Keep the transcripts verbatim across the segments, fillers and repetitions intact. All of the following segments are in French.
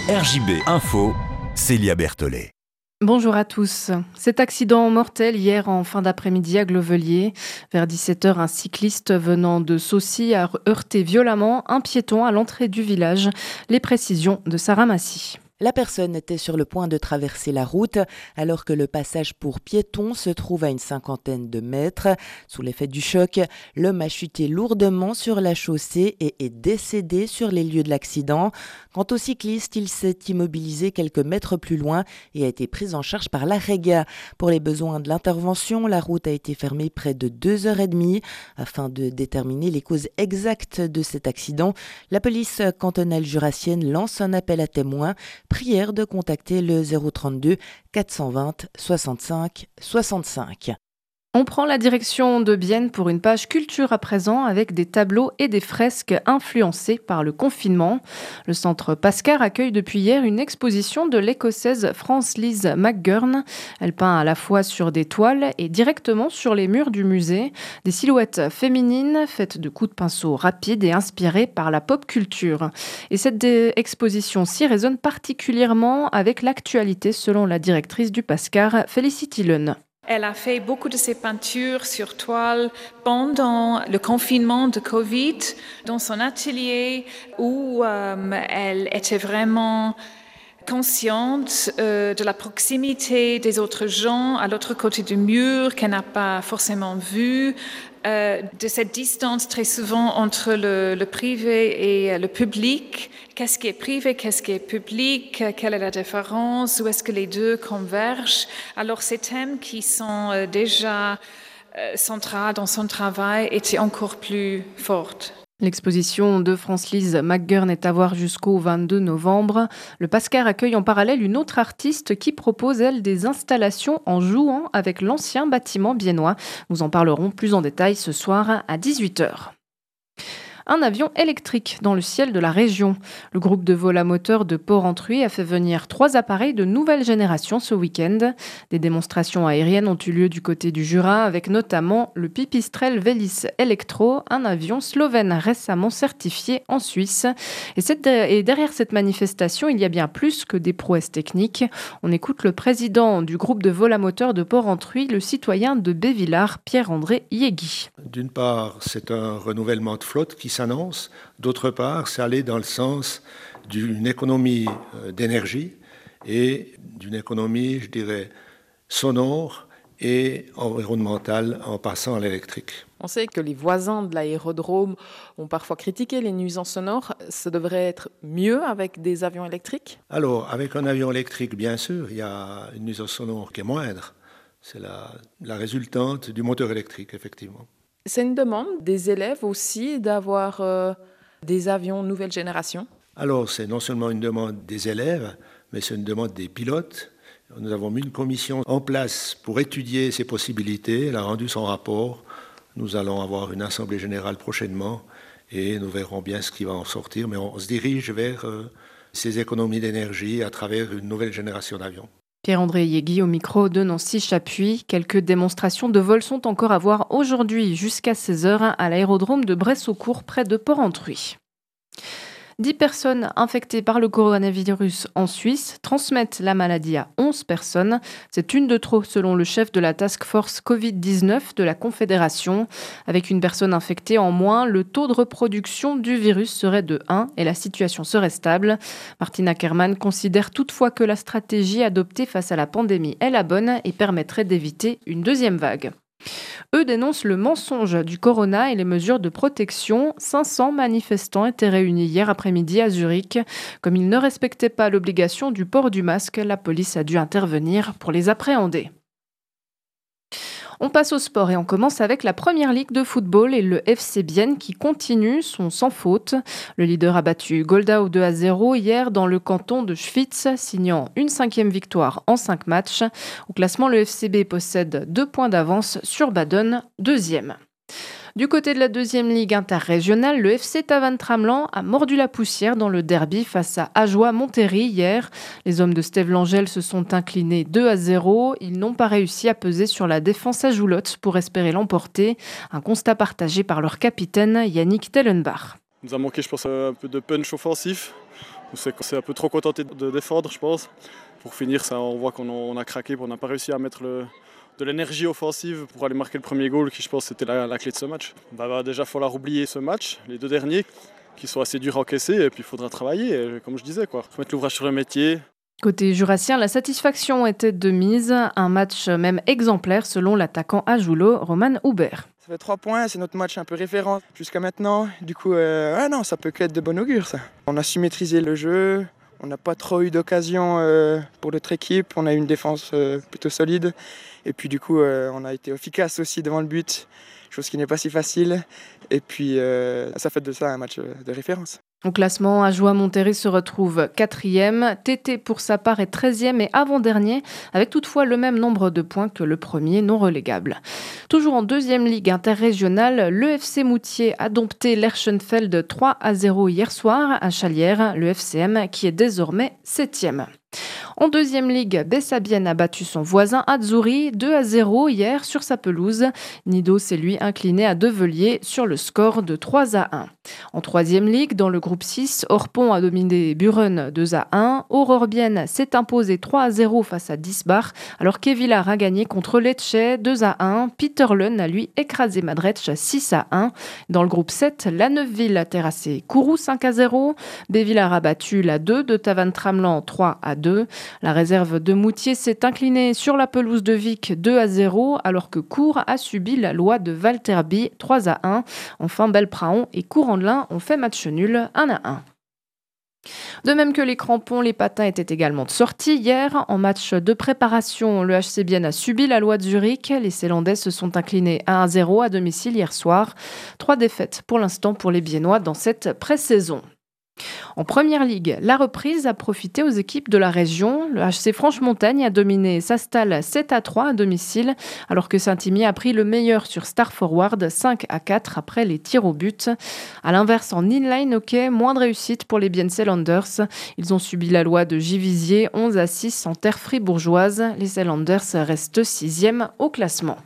R J B Info, Célia Berthollet. Bonjour à tous. Cet accident mortel hier en fin d'après-midi à Glovelier. Vers dix-sept heures, un cycliste venant de Saucy a heurté violemment un piéton à l'entrée du village. Les précisions de Sarah Massy. La personne était sur le point de traverser la route alors que le passage pour piétons se trouve à une cinquantaine de mètres. Sous l'effet du choc, l'homme a chuté lourdement sur la chaussée et est décédé sur les lieux de l'accident. Quant au cycliste, il s'est immobilisé quelques mètres plus loin et a été pris en charge par la Rega. Pour les besoins de l'intervention, la route a été fermée près de deux heures trente afin de déterminer les causes exactes de cet accident. La police cantonale jurassienne lance un appel à témoins. Prière de contacter le zéro trente-deux quatre cent vingt soixante-cinq soixante-cinq. On prend la direction de Bienne pour une page culture à présent avec des tableaux et des fresques influencés par le confinement. Le centre Pascar accueille depuis hier une exposition de l'écossaise Frances-Liz McGurn. Elle peint à la fois sur des toiles et directement sur les murs du musée. Des silhouettes féminines faites de coups de pinceau rapides et inspirées par la pop culture. Et cette exposition-ci résonne particulièrement avec l'actualité selon la directrice du Pascar, Félicity Leun. Elle a fait beaucoup de ses peintures sur toile pendant le confinement de Covid dans son atelier où euh, elle était vraiment consciente euh, de la proximité des autres gens à l'autre côté du mur qu'elle n'a pas forcément vu, euh, de cette distance très souvent entre le, le privé et le public. Qu'est-ce qui est privé, qu'est-ce qui est public, quelle est la différence, où est-ce que les deux convergent? Alors ces thèmes qui sont euh, déjà euh, centraux dans son travail étaient encore plus fortes. L'exposition de Frances-Liz McGurn est à voir jusqu'au vingt-deux novembre. Le Pascar accueille en parallèle une autre artiste qui propose, elle, des installations en jouant avec l'ancien bâtiment biennois. Nous en parlerons plus en détail ce soir à dix-huit heures. Un avion électrique dans le ciel de la région. Le groupe de vol à moteur de Port-Entruy a fait venir trois appareils de nouvelle génération ce week-end. Des démonstrations aériennes ont eu lieu du côté du Jura avec notamment le Pipistrel Velis Electro, un avion slovène récemment certifié en Suisse. Et, cette, et derrière cette manifestation, il y a bien plus que des prouesses techniques. On écoute le président du groupe de vol à moteur de Port-Entruy, le citoyen de Bévillard, Pierre-André Yegui. D'une part, c'est un renouvellement de flotte qui s'annonce. D'autre part, c'est aller dans le sens d'une économie d'énergie et d'une économie, je dirais, sonore et environnementale en passant à l'électrique. On sait que les voisins de l'aérodrome ont parfois critiqué les nuisances sonores. Ça devrait être mieux avec des avions électriques ? Alors, avec un avion électrique, bien sûr, il y a une nuisance sonore qui est moindre. C'est la, la résultante du moteur électrique, effectivement. C'est une demande des élèves aussi d'avoir euh, des avions nouvelle génération ? Alors, c'est non seulement une demande des élèves, mais c'est une demande des pilotes. Nous avons mis une commission en place pour étudier ces possibilités. Elle a rendu son rapport. Nous allons avoir une assemblée générale prochainement et nous verrons bien ce qui va en sortir. Mais on se dirige vers euh, ces économies d'énergie à travers une nouvelle génération d'avions. Pierre-André Yegui au micro de Nancy Chapuis. Quelques démonstrations de vol sont encore à voir aujourd'hui jusqu'à seize heures à l'aérodrome de Bressocourt près de Port-Entruy. dix personnes infectées par le coronavirus en Suisse transmettent la maladie à onze personnes. C'est une de trop selon le chef de la task force covid dix-neuf de la Confédération. Avec une personne infectée en moins, le taux de reproduction du virus serait de un et la situation serait stable. Martin Ackermann considère toutefois que la stratégie adoptée face à la pandémie est la bonne et permettrait d'éviter une deuxième vague. Eux dénoncent le mensonge du corona et les mesures de protection. cinq cents manifestants étaient réunis hier après-midi à Zurich. Comme ils ne respectaient pas l'obligation du port du masque, la police a dû intervenir pour les appréhender. On passe au sport et on commence avec la première ligue de football et le F C Bienne qui continue son sans faute. Le leader a battu Goldau deux à zéro hier dans le canton de Schwyz, signant une cinquième victoire en cinq matchs. Au classement, le F C B possède deux points d'avance sur Baden, deuxième. Du côté de la deuxième ligue interrégionale, le F C Tavannes-Tramelan a mordu la poussière dans le derby face à Ajoie-Montéry hier. Les hommes de Steve Langel se sont inclinés deux à zéro. Ils n'ont pas réussi à peser sur la défense ajoulotte pour espérer l'emporter. Un constat partagé par leur capitaine Yannick Tellenbach. Il nous a manqué, je pense, un peu de punch offensif. On s'est un peu trop contenté de défendre, je pense. Pour finir, ça, on voit qu'on a, on a craqué, on n'a pas réussi à mettre le, de l'énergie offensive pour aller marquer le premier goal, qui je pense c'était la, la clé de ce match. Bah, bah, déjà, il va falloir oublier ce match, les deux derniers, qui sont assez durs à encaisser, et puis il faudra travailler, et, comme je disais, quoi. Faut mettre l'ouvrage sur le métier. Côté jurassien, la satisfaction était de mise. Un match même exemplaire selon l'attaquant Ajoulot, Roman Hubert. Ça fait trois points, c'est notre match un peu référent jusqu'à maintenant. Du coup, euh, ouais, non, ça peut qu'être de bon augure, ça. On a su maîtriser le jeu, on n'a pas trop eu d'occasion euh, pour notre équipe, on a eu une défense euh, plutôt solide. Et puis du coup, euh, on a été efficace aussi devant le but, chose qui n'est pas si facile. Et puis, euh, ça fait de ça un match de référence. Au classement, Ajoie-Monterrey se retrouve quatrième. T T, pour sa part, est treizième et avant-dernier, avec toutefois le même nombre de points que le premier non relégable. Toujours en deuxième ligue interrégionale, l'E F C Moutier a dompté l'Herschenfeld trois à zéro hier soir à Chalières, le F C M qui est désormais septième. En deuxième ligue, Bessabienne a battu son voisin Azzurri deux à zéro hier sur sa pelouse. Nido s'est lui incliné à Develier sur le score de trois à un. En troisième ligue, dans le groupe six, Orpont a dominé Buren deux à un. Aurore-Bienne s'est imposé trois à zéro face à Disbach, alors qu'Evillard a gagné contre Lecce deux à un. Peterlen a lui écrasé Madretsch six à un. Dans le groupe sept, La Neuveville a terrassé Kourou cinq à zéro. Bévillard a battu la deux de Tavannes-Tramelan trois à deux. La réserve de Moutier s'est inclinée sur la pelouse de Vic deux à zéro, alors que Cours a subi la loi de Valterby trois à un. Enfin, Belpraon et Courandlin ont fait match nul un à un. De même que les crampons, les patins étaient également de sortie hier. En match de préparation, le H C Bienne a subi la loi de Zurich. Les Célandais se sont inclinés un à zéro à domicile hier soir. Trois défaites pour l'instant pour les Biennois dans cette pré-saison. En première ligue, la reprise a profité aux équipes de la région. Le H C Franche-Montagne a dominé Sastal sept à trois à domicile, alors que Saint-Imier a pris le meilleur sur Star Forward cinq à quatre après les tirs au but. A l'inverse, en inline hockey, moins de réussite pour les Bienselanders. Ils ont subi la loi de Givisier onze à six en terre fribourgeoise. Les Sealanders restent sixième au classement.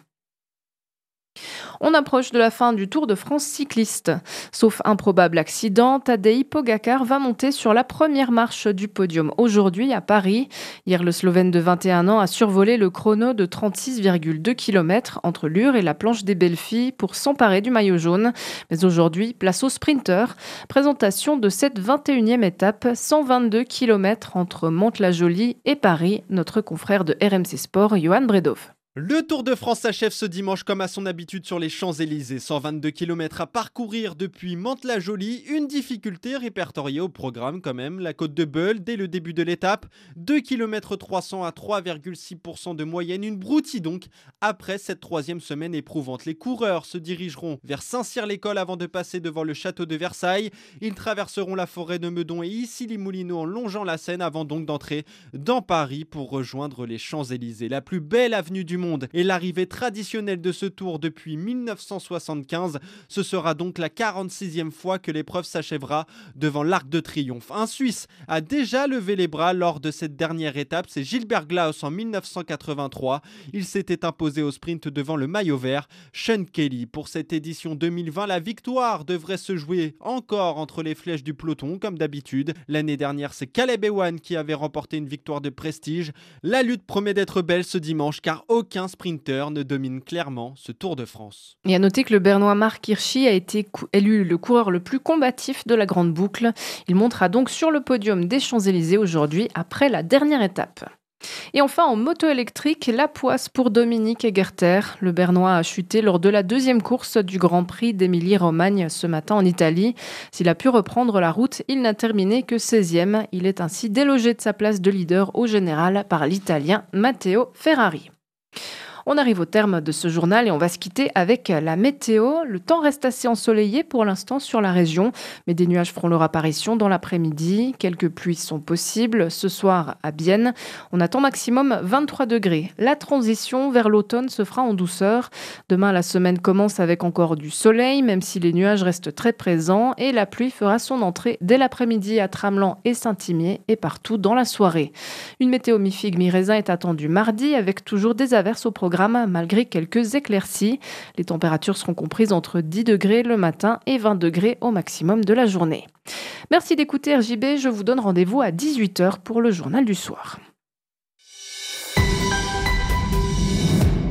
On approche de la fin du Tour de France cycliste. Sauf improbable accident, Tadej Pogacar va monter sur la première marche du podium aujourd'hui à Paris. Hier, le Slovène de vingt et un ans a survolé le chrono de trente-six virgule deux kilomètres entre Lure et la planche des Belles-Filles pour s'emparer du maillot jaune. Mais aujourd'hui, place au sprinter. Présentation de cette vingt et unième étape, cent vingt-deux kilomètres entre Mantes-la-Jolie et Paris. Notre confrère de R M C Sport, Johan Bredov. Le Tour de France s'achève ce dimanche comme à son habitude sur les Champs-Élysées. cent vingt-deux kilomètres à parcourir depuis Mantes-la-Jolie. Une difficulté répertoriée au programme quand même. La côte de Beul dès le début de l'étape. deux kilomètres trois cents à trois virgule six pour cent de moyenne. Une broutille donc après cette troisième semaine éprouvante. Les coureurs se dirigeront vers Saint-Cyr-l'École avant de passer devant le château de Versailles. Ils traverseront la forêt de Meudon et Issy-les-Moulineaux en longeant la Seine avant donc d'entrer dans Paris pour rejoindre les Champs-Élysées. La plus belle avenue du monde et l'arrivée traditionnelle de ce tour depuis mille neuf cent soixante-quinze. Ce sera donc la quarante-sixième fois que l'épreuve s'achèvera devant l'Arc de Triomphe. Un Suisse a déjà levé les bras lors de cette dernière étape, c'est Gilbert Glaus en mille neuf cent quatre-vingt-trois. Il s'était imposé au sprint devant le maillot vert, Sean Kelly. Pour cette édition deux mille vingt, la victoire devrait se jouer encore entre les flèches du peloton comme d'habitude. L'année dernière, c'est Caleb Ewan qui avait remporté une victoire de prestige. La lutte promet d'être belle ce dimanche car aucun Aucun sprinter ne domine clairement ce Tour de France. Et à noter que le Bernois Marc Hirschi a été cou- élu le coureur le plus combatif de la grande boucle. Il montera donc sur le podium des Champs-Élysées aujourd'hui après la dernière étape. Et enfin, en moto électrique, la poisse pour Dominique Egerter. Le Bernois a chuté lors de la deuxième course du Grand Prix d'Émilie-Romagne ce matin en Italie. S'il a pu reprendre la route, il n'a terminé que seizième. Il est ainsi délogé de sa place de leader au général par l'Italien Matteo Ferrari. On arrive au terme de ce journal et on va se quitter avec la météo. Le temps reste assez ensoleillé pour l'instant sur la région, mais des nuages feront leur apparition dans l'après-midi. Quelques pluies sont possibles. Ce soir à Bienne, on attend maximum vingt-trois degrés. La transition vers l'automne se fera en douceur. Demain, la semaine commence avec encore du soleil, même si les nuages restent très présents, et la pluie fera son entrée dès l'après-midi à Tramelan et Saint-Imier et partout dans la soirée. Une météo mi-figue mi-raisin est attendue mardi avec toujours des averses au programme programme malgré quelques éclaircies. Les températures seront comprises entre dix degrés le matin et vingt degrés au maximum de la journée. Merci d'écouter R J B, je vous donne rendez-vous à dix-huit heures pour le journal du soir.